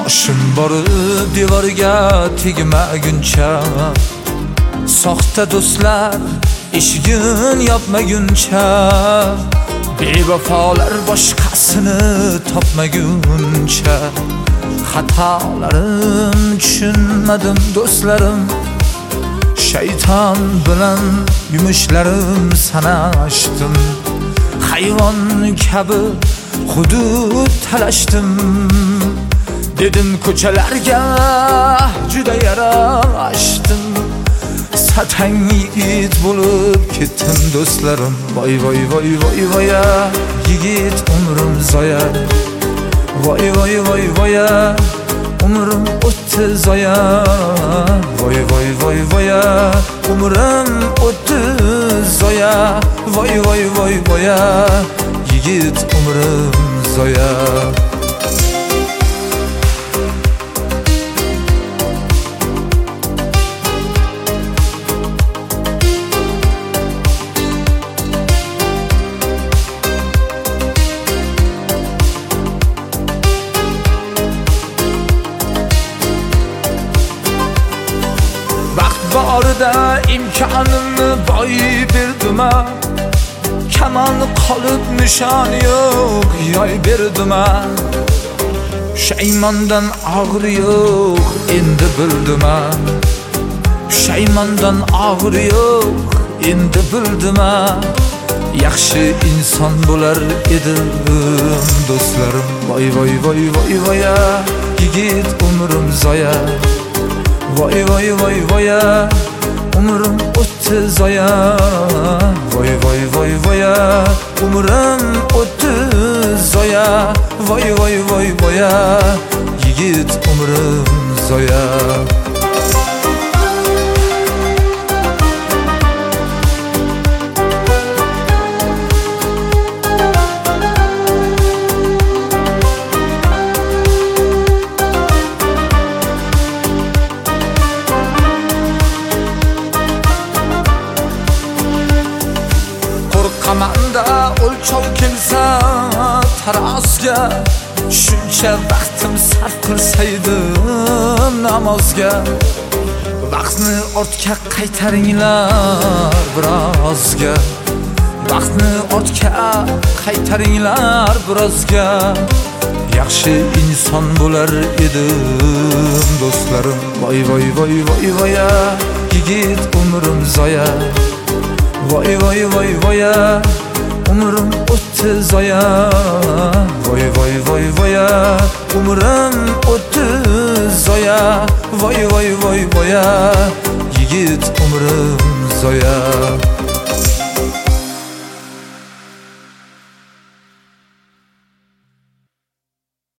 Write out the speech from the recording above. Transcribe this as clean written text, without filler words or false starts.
Boshim borib devorga tegmaguncha, soxta do'stlar eshigin yopmaguncha, bevafolar boshqasini topmaguncha, xatolarim tushunmadim do'stlarim, shayton bilan yumushlarim sanashdim, hayvon kabi hudud talashdim. Dedim ko'chalarga juda yarashdim, satang yigit bo'lib ketdim do'stlarim. Voy voy voy voy voy, yigit umrim zoya. Voy voy voy voy, umrim o'tdi zoya. Voy voy voy voy, umrim o'tdi zoya. Voy voy voy voy, yigit umrim zoya. Borida imkonimni boy berdim, kaman qolib nishon yo'q yoy berdim. Shaymondan og'ir yo'q endi bildim, shaymondan og'ir yo'q endi bildim. Yaxshi inson bo'lar edim do'stlarim. Voy voy voy voy voy, yigit umrim zoya. Voy voy voy voy, umrim o'tdi zoya. Voy voy voy voy, umrim o'tdi zoya. Voy voy voy voy, yigit umrim zoya. Qamanda o'lchov kelsa tarozga, shuncha vaqtim sarf qilsaydim namozga. Vaqtni ortga qaytaringlar birozga, vaqtni ortga qaytaringlar birozga. Yaxshi inson bo'lar edim do'stlarim. Voy voy voy voy voy, yigit umrim zoya. Voy voy voy voy, umrim o'tdi zoya. Voy voy voy voy, umrim o'tdi zoya. Voy voy voy voy, yigit umrim zoya.